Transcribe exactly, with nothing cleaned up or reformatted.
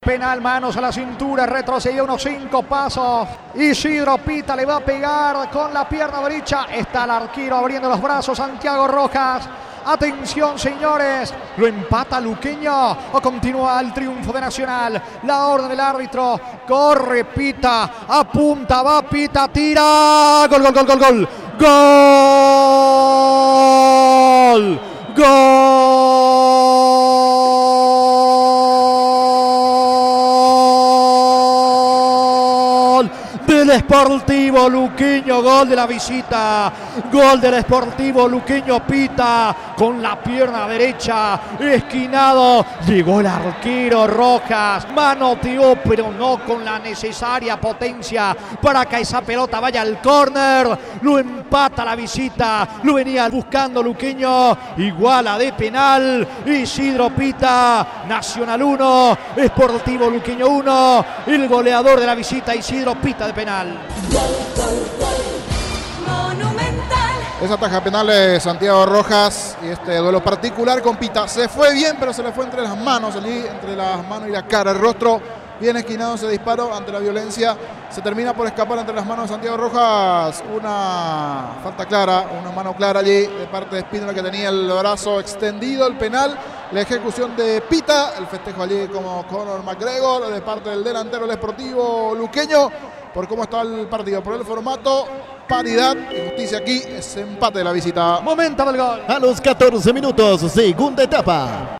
Penal, manos a la cintura, retrocedió unos cinco pasos. Isidro Pita le va a pegar con la pierna derecha. Está el arquero abriendo los brazos, Santiago Rojas. Atención, señores, lo empata Luqueño o continúa el triunfo de Nacional. La orden del árbitro, corre Pita, apunta, va Pita, tira. Gol, gol, gol, gol, gol. Gol. Gol. Del Sportivo Luqueño, gol de la visita, gol del Sportivo Luqueño. Pita con la pierna derecha, esquinado, llegó el arquero Rojas, manoteó pero no con la necesaria potencia para que esa pelota vaya al córner, lo empata la visita, lo venía buscando Luqueño, iguala de penal, Isidro Pita, Nacional uno, Sportivo Luqueño uno, el goleador de la visita Isidro Pita de penal. Esa taja penal de Santiago Rojas y este duelo particular con Pita. Se fue bien, pero se le fue entre las manos, allí entre las manos y la cara, el rostro. Bien esquinado ese disparo ante la violencia. Se termina por escapar entre las manos de Santiago Rojas. Una falta clara, una mano clara allí de parte de Espínola, que tenía el brazo extendido. El penal, la ejecución de Pita. El festejo allí como Conor McGregor de parte del delantero del Sportivo Luqueño. Por cómo está el partido, por el formato, paridad y justicia aquí, es empate de la visita. Momento del gol. A los catorce minutos, segunda etapa.